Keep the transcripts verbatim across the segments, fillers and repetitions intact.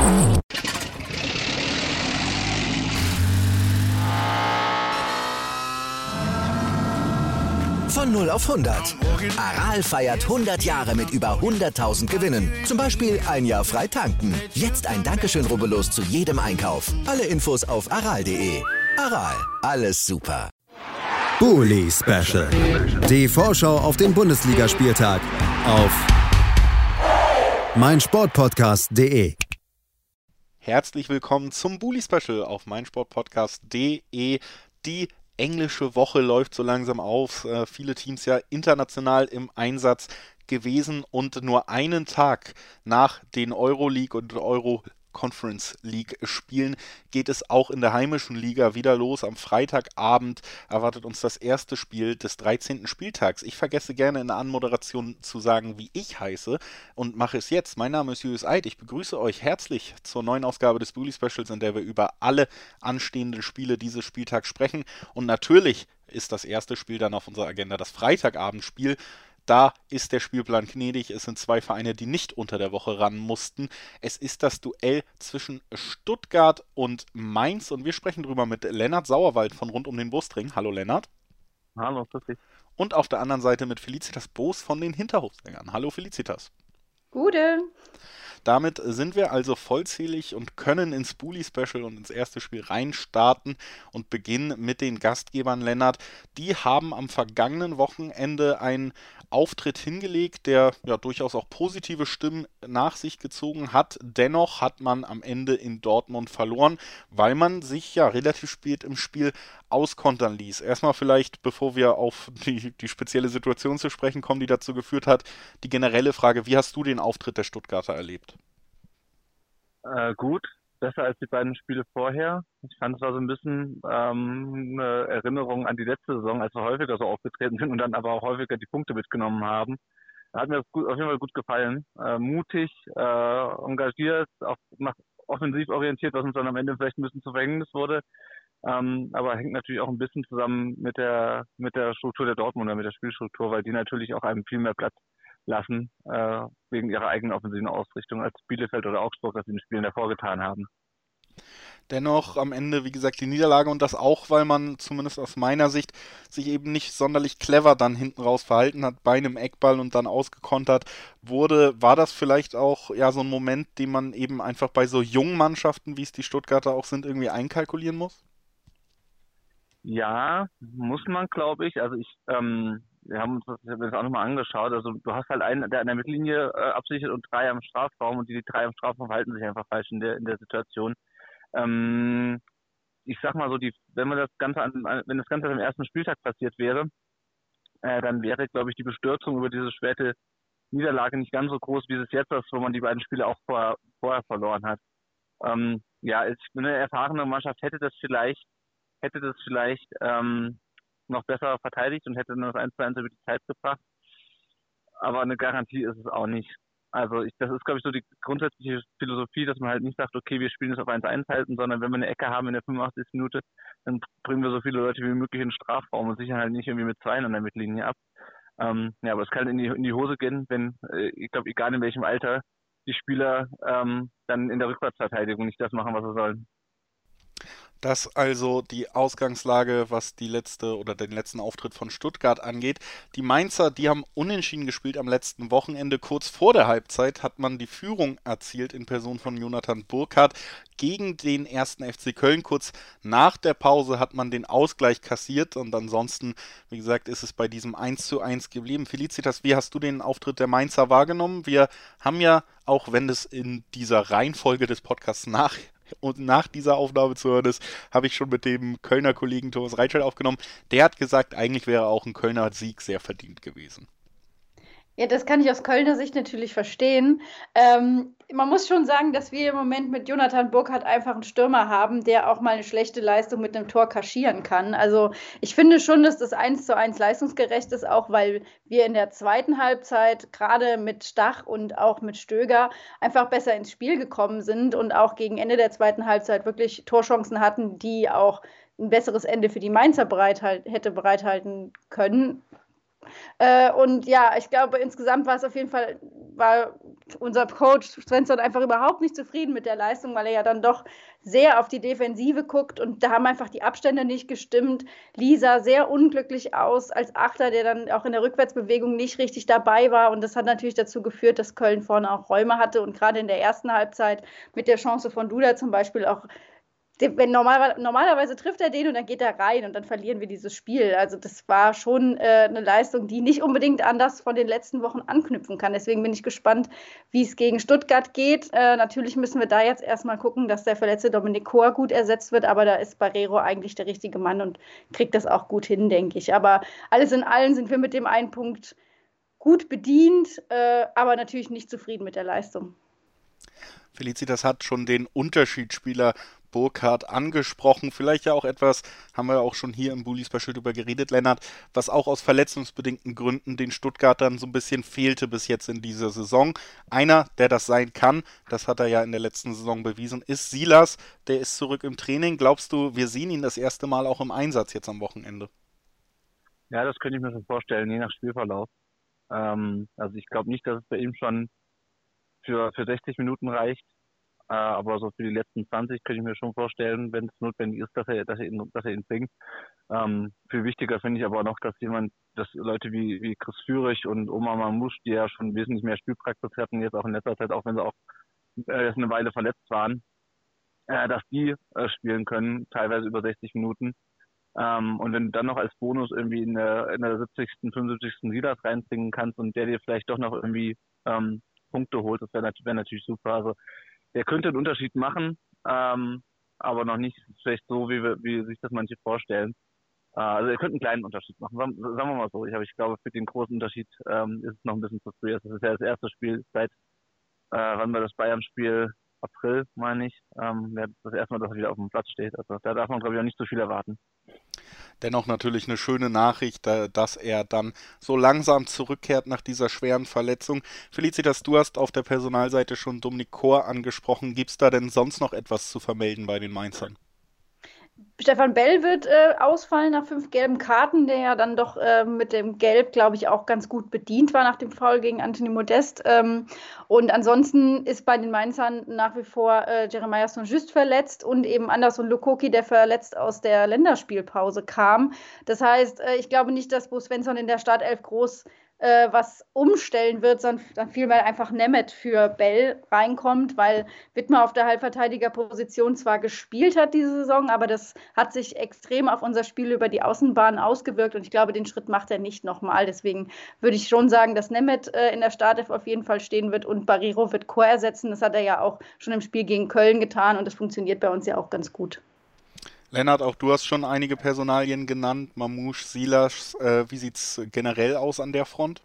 Von null auf hundert. Aral feiert hundert Jahre mit über hunderttausend Gewinnen. Zum Beispiel ein Jahr frei tanken. Jetzt ein Dankeschön, rubbellos zu jedem Einkauf. Alle Infos auf aral punkt de. Aral, alles super. Bully Special. Die Vorschau auf den Bundesligaspieltag auf meinsportpodcast punkt de. Herzlich willkommen zum Bully Special auf meinsportpodcast punkt de. Die englische Woche läuft so langsam auf. Äh, viele Teams ja international im Einsatz gewesen und nur einen Tag nach den Euroleague und Euro Conference League Spielen geht es auch in der heimischen Liga wieder los. Am Freitagabend erwartet uns das erste Spiel des dreizehnten Spieltags. Ich vergesse gerne in der Anmoderation zu sagen, wie ich heiße und mache es jetzt. Mein Name ist Julius Eid. Ich begrüße euch herzlich zur neuen Ausgabe des Bully Specials, in der wir über alle anstehenden Spiele dieses Spieltags sprechen. Und natürlich ist das erste Spiel dann auf unserer Agenda das Freitagabendspiel. Da ist der Spielplan gnädig. Es sind zwei Vereine, die nicht unter der Woche ran mussten. Es ist das Duell zwischen Stuttgart und Mainz und wir sprechen drüber mit Lennart Sauerwald von Rund um den Brustring. Hallo Lennart. Hallo, grüß dich. Und auf der anderen Seite mit Felicitas Boos von den Hinterhofsängern. Hallo Felicitas. Gute. Damit sind wir also vollzählig und können ins Bully Special und ins erste Spiel reinstarten und beginnen mit den Gastgebern, Lennart. Die haben am vergangenen Wochenende einen Auftritt hingelegt, der ja durchaus auch positive Stimmen nach sich gezogen hat. Dennoch hat man am Ende in Dortmund verloren, weil man sich ja relativ spät im Spiel auskontern ließ. Erstmal vielleicht, bevor wir auf die, die spezielle Situation zu sprechen kommen, die dazu geführt hat, die generelle Frage: Wie hast du den Auftritt der Stuttgarter erlebt? Äh, gut, besser als die beiden Spiele vorher. Ich fand, es war so ein bisschen ähm, eine Erinnerung an die letzte Saison, als wir häufiger so aufgetreten sind und dann aber auch häufiger die Punkte mitgenommen haben. Da hat mir das gut, auf jeden Fall gut gefallen. Äh, mutig, äh, engagiert, auch nach offensiv orientiert, was uns dann am Ende vielleicht ein bisschen zu Verhängnis wurde. Ähm, aber hängt natürlich auch ein bisschen zusammen mit der mit der Struktur der Dortmunder, mit der Spielstruktur, weil die natürlich auch einem viel mehr Platz lassen, äh, wegen ihrer eigenen offensiven Ausrichtung als Bielefeld oder Augsburg, das sie in den Spielen davor getan haben. Dennoch am Ende, wie gesagt, die Niederlage und das auch, weil man zumindest aus meiner Sicht sich eben nicht sonderlich clever dann hinten raus verhalten hat, bei einem Eckball und dann ausgekontert wurde. War das vielleicht auch ja so ein Moment, den man eben einfach bei so jungen Mannschaften, wie es die Stuttgarter auch sind, irgendwie einkalkulieren muss? Ja, muss man, glaube ich. Also ich, ähm, wir haben uns das, ich hab mir das auch nochmal angeschaut. Also du hast halt einen, der an der Mittellinie äh, absichert und drei am Strafraum und die, die drei am Strafraum verhalten sich einfach falsch in der in der Situation. Ähm, ich sag mal so, die, wenn man das Ganze an, wenn das Ganze am ersten Spieltag passiert wäre, äh, dann wäre, glaube ich, die Bestürzung über diese späte Niederlage nicht ganz so groß, wie es jetzt ist, wo man die beiden Spiele auch vorher, vorher verloren hat. Ähm, ja, ich bin eine erfahrene Mannschaft, hätte das vielleicht hätte das vielleicht ähm, noch besser verteidigt und hätte nur das eins zu eins über die Zeit gebracht. Aber eine Garantie ist es auch nicht. Also ich, das ist, glaube ich, so die grundsätzliche Philosophie, dass man halt nicht sagt, okay, wir spielen es auf eins zu eins halten, sondern wenn wir eine Ecke haben in der fünfundachtzigsten Minute, dann bringen wir so viele Leute wie möglich in den Strafraum und sichern halt nicht irgendwie mit zwei an der Mittellinie ab. Ähm, ja, aber es kann in die, in die Hose gehen, wenn, äh, ich glaube, egal in welchem Alter, die Spieler ähm, dann in der Rückwärtsverteidigung nicht das machen, was sie sollen. Das also die Ausgangslage, was die letzte oder den letzten Auftritt von Stuttgart angeht. Die Mainzer, die haben unentschieden gespielt am letzten Wochenende. Kurz vor der Halbzeit hat man die Führung erzielt in Person von Jonathan Burkhardt gegen den ersten F C Köln. Kurz nach der Pause hat man den Ausgleich kassiert und ansonsten, wie gesagt, ist es bei diesem eins zu eins geblieben. Felicitas, wie hast du den Auftritt der Mainzer wahrgenommen? Wir haben ja, auch wenn es in dieser Reihenfolge des Podcasts nach und nach dieser Aufnahme zu hören ist, habe ich schon mit dem Kölner Kollegen Thomas Reitschel aufgenommen. Der hat gesagt, eigentlich wäre auch ein Kölner Sieg sehr verdient gewesen. Ja, das kann ich aus Kölner Sicht natürlich verstehen. Ähm, man muss schon sagen, dass wir im Moment mit Jonathan Burkhardt einfach einen Stürmer haben, der auch mal eine schlechte Leistung mit einem Tor kaschieren kann. Also ich finde schon, dass das eins zu eins leistungsgerecht ist, auch weil wir in der zweiten Halbzeit gerade mit Stach und auch mit Stöger einfach besser ins Spiel gekommen sind und auch gegen Ende der zweiten Halbzeit wirklich Torchancen hatten, die auch ein besseres Ende für die Mainzer bereithalt, hätte bereithalten können. Äh, und ja, ich glaube, insgesamt war es auf jeden Fall, war unser Coach Svensson einfach überhaupt nicht zufrieden mit der Leistung, weil er ja dann doch sehr auf die Defensive guckt und da haben einfach die Abstände nicht gestimmt. Lee sah sehr unglücklich aus als Achter, der dann auch in der Rückwärtsbewegung nicht richtig dabei war und das hat natürlich dazu geführt, dass Köln vorne auch Räume hatte und gerade in der ersten Halbzeit mit der Chance von Duda zum Beispiel auch, wenn normal, normalerweise trifft er den und dann geht er rein und dann verlieren wir dieses Spiel. Also das war schon äh, eine Leistung, die nicht unbedingt an das von den letzten Wochen anknüpfen kann. Deswegen bin ich gespannt, wie es gegen Stuttgart geht. Äh, natürlich müssen wir da jetzt erstmal gucken, dass der verletzte Dominik Kor gut ersetzt wird, aber da ist Barreiro eigentlich der richtige Mann und kriegt das auch gut hin, denke ich. Aber alles in allem sind wir mit dem einen Punkt gut bedient, äh, aber natürlich nicht zufrieden mit der Leistung. Felicitas hat schon den Unterschiedsspieler Burkhardt angesprochen. Vielleicht ja auch etwas, haben wir auch schon hier im Bully Special drüber geredet, Lennart, was auch aus verletzungsbedingten Gründen den Stuttgartern so ein bisschen fehlte bis jetzt in dieser Saison. Einer, der das sein kann, das hat er ja in der letzten Saison bewiesen, ist Silas. Der ist zurück im Training. Glaubst du, wir sehen ihn das erste Mal auch im Einsatz jetzt am Wochenende? Ja, das könnte ich mir schon vorstellen, je nach Spielverlauf. Ähm, also ich glaube nicht, dass es bei ihm schon für, für sechzig Minuten reicht. Äh, aber so für die letzten zwanzig könnte ich mir schon vorstellen, wenn es notwendig ist, dass er, dass er ihn, dass er ihn bringt. Ähm, viel wichtiger finde ich aber noch, dass jemand, dass Leute wie, wie Chris Führig und Omar Mamouche, die ja schon wesentlich mehr Spielpraxis hatten, jetzt auch in letzter Zeit, auch wenn sie auch äh, eine Weile verletzt waren, äh, dass die äh, spielen können, teilweise über sechzig Minuten. Ähm, und wenn du dann noch als Bonus irgendwie in der, in der siebzigsten, fünfundsiebzigsten Silas reinbringen kannst und der dir vielleicht doch noch irgendwie ähm, Punkte holt, das wäre wär natürlich super. Also der könnte einen Unterschied machen, ähm, aber noch nicht vielleicht so, wie, wir, wie sich das manche vorstellen. Äh, also er könnte einen kleinen Unterschied machen, sagen wir mal so. Ich, aber ich glaube, für den großen Unterschied ähm, ist es noch ein bisschen zu früh. Das ist ja das erste Spiel seit, äh, wann war das Bayern-Spiel? April, meine ich. Ähm, das erste Mal, dass er wieder auf dem Platz steht. Also da darf man, glaube ich, auch nicht so viel erwarten. Dennoch natürlich eine schöne Nachricht, dass er dann so langsam zurückkehrt nach dieser schweren Verletzung. Felicitas, du hast auf der Personalseite schon Dominik Kor angesprochen. Gibt es da denn sonst noch etwas zu vermelden bei den Mainzern? Stefan Bell wird äh, ausfallen nach fünf gelben Karten, der ja dann doch äh, mit dem Gelb, glaube ich, auch ganz gut bedient war nach dem Foul gegen Anthony Modeste. Ähm, und ansonsten ist bei den Mainzern nach wie vor äh, Jeremiah Saint-Just verletzt und eben Anderson Lukoki, der verletzt aus der Länderspielpause kam. Das heißt, äh, ich glaube nicht, dass Bo Svensson in der Startelf groß äh, was umstellen wird, sondern dann vielmehr einfach Nemeth für Bell reinkommt, weil Wittmer auf der Halbverteidigerposition zwar gespielt hat diese Saison, aber das hat sich extrem auf unser Spiel über die Außenbahn ausgewirkt und ich glaube, den Schritt macht er nicht nochmal. Deswegen würde ich schon sagen, dass Nemeth äh, in der Startelf auf jeden Fall stehen wird und Barreiro wird Kor ersetzen. Das hat er ja auch schon im Spiel gegen Köln getan und das funktioniert bei uns ja auch ganz gut. Lennart, auch du hast schon einige Personalien genannt, Mamouche, Silas, äh, wie sieht es generell aus an der Front?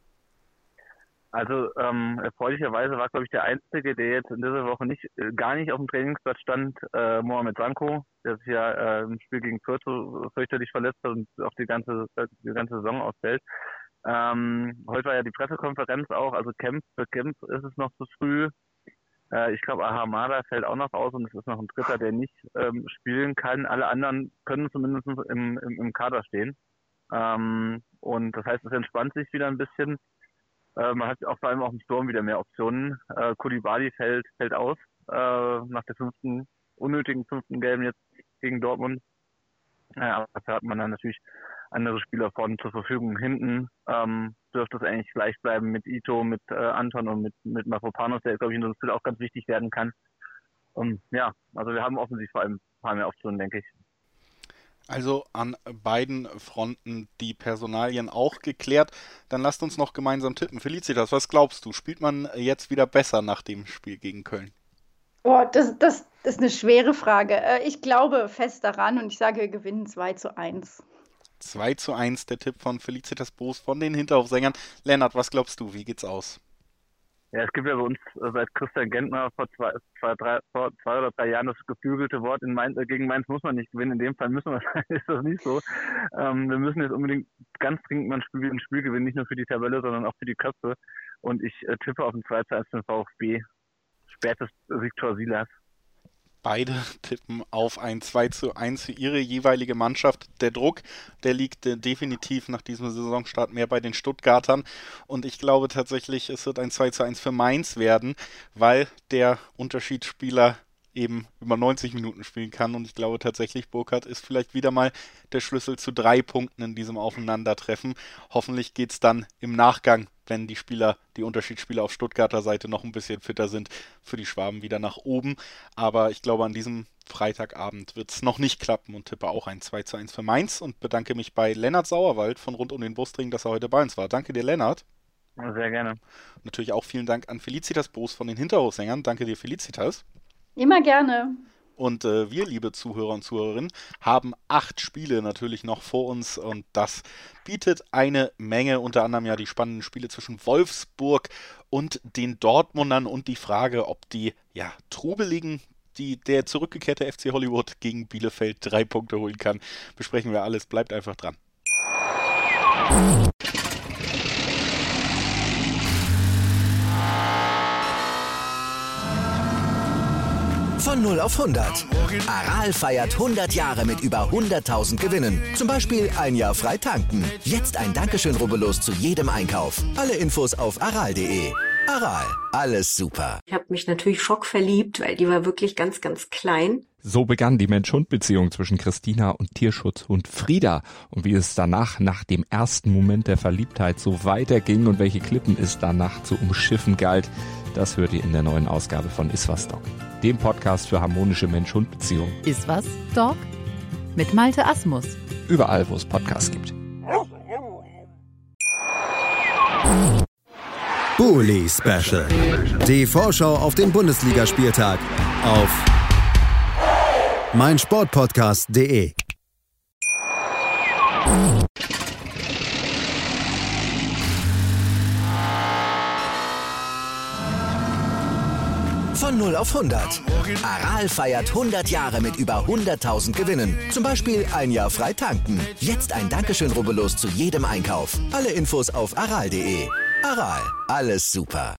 Also ähm, erfreulicherweise war, glaube ich, der Einzige, der jetzt in dieser Woche nicht äh, gar nicht auf dem Trainingsplatz stand, äh, Mohamed Sanko, der sich ja äh, im Spiel gegen Fürth so fürchterlich verletzt hat und auch die ganze die ganze Saison ausfällt. Ähm, heute war ja die Pressekonferenz auch, also Kempf, für Kempf ist es noch zu früh. Äh, ich glaube, Ahamada fällt auch noch aus und es ist noch ein Dritter, der nicht ähm, spielen kann. Alle anderen können zumindest im, im, im Kader stehen. Ähm, und das heißt, es entspannt sich wieder ein bisschen. Äh, man hat auch vor allem auch im Sturm wieder mehr Optionen. Äh, Koulibaly fällt, fällt aus äh, nach der fünften, unnötigen fünften Gelben jetzt gegen Dortmund. Ja, aber dafür hat man dann natürlich andere Spieler vorne zur Verfügung. Hinten ähm, dürfte es eigentlich gleich bleiben mit Ito, mit äh, Anton und mit, mit Mavropanos, der, glaube ich, in das Spiel auch ganz wichtig werden kann. Um, ja, also wir haben offensichtlich vor allem ein paar mehr Optionen, denke ich. Also an beiden Fronten die Personalien auch geklärt. Dann lasst uns noch gemeinsam tippen. Felicitas, was glaubst du? Spielt man jetzt wieder besser nach dem Spiel gegen Köln? Oh, das, das, das ist eine schwere Frage. Ich glaube fest daran und ich sage, wir gewinnen zwei zu eins. zwei zu eins, der Tipp von Felicitas Boos von den Hinterhofsängern. Lennart, was glaubst du? Wie geht's aus? Ja, es gibt ja bei uns seit Christian Gentner vor zwei, zwei, drei, vor zwei oder drei Jahren das geflügelte Wort, in Mainz, gegen Mainz muss man nicht gewinnen. In dem Fall müssen wir, ist das nicht so. Ähm, wir müssen jetzt unbedingt ganz dringend mal ein Spiel, ein Spiel gewinnen, nicht nur für die Tabelle, sondern auch für die Köpfe. Und ich äh, tippe auf ein zwei zu eins für den VfB. Spätes Victor Silas. Beide tippen auf ein zwei zu eins für ihre jeweilige Mannschaft. Der Druck, der liegt äh, definitiv nach diesem Saisonstart mehr bei den Stuttgartern. Und ich glaube tatsächlich, es wird ein zwei zu eins für Mainz werden, weil der Unterschiedsspieler eben über neunzig Minuten spielen kann. Und ich glaube tatsächlich, Burkhardt ist vielleicht wieder mal der Schlüssel zu drei Punkten in diesem Aufeinandertreffen. Hoffentlich geht es dann im Nachgang, wenn die Spieler, die Unterschiedsspieler auf Stuttgarter Seite noch ein bisschen fitter sind, für die Schwaben wieder nach oben. Aber ich glaube, an diesem Freitagabend wird es noch nicht klappen und tippe auch ein zwei zu eins für Mainz und bedanke mich bei Lennart Sauerwald von rund um den Brustring, dass er heute bei uns war. Danke dir, Lennart. Sehr gerne. Natürlich auch vielen Dank an Felicitas Boos von den Hinterhofsängern. Danke dir, Felicitas. Immer gerne. Und äh, wir, liebe Zuhörer und Zuhörerinnen, haben acht Spiele natürlich noch vor uns und das bietet eine Menge, unter anderem ja die spannenden Spiele zwischen Wolfsburg und den Dortmundern und die Frage, ob die ja trubeligen, die der zurückgekehrte F C Hollywood gegen Bielefeld drei Punkte holen kann. Besprechen wir alles, bleibt einfach dran. Von null auf hundert. Aral feiert hundert Jahre mit über hunderttausend Gewinnen. Zum Beispiel ein Jahr frei tanken. Jetzt ein Dankeschön, rubbellos zu jedem Einkauf. Alle Infos auf aral punkt de. Aral, alles super. Ich habe mich natürlich schockverliebt, weil die war wirklich ganz, ganz klein. So begann die Mensch-Hund-Beziehung zwischen Christina und Tierschutzhund Frieda. Und wie es danach, nach dem ersten Moment der Verliebtheit, so weiterging und welche Klippen es danach zu umschiffen galt, das hört ihr in der neuen Ausgabe von Iswas Dog, dem Podcast für harmonische Mensch-Hund-Beziehungen. Iswas Dog mit Malte Asmus. Überall, wo es Podcasts gibt. Bully Special. Die Vorschau auf den Bundesligaspieltag auf meinsportpodcast punkt de. Von null auf hundert. Aral feiert hundert Jahre mit über hunderttausend Gewinnen. Zum Beispiel ein Jahr frei tanken. Jetzt ein Dankeschön, rubbellos zu jedem Einkauf. Alle Infos auf aral punkt de. Aral, alles super.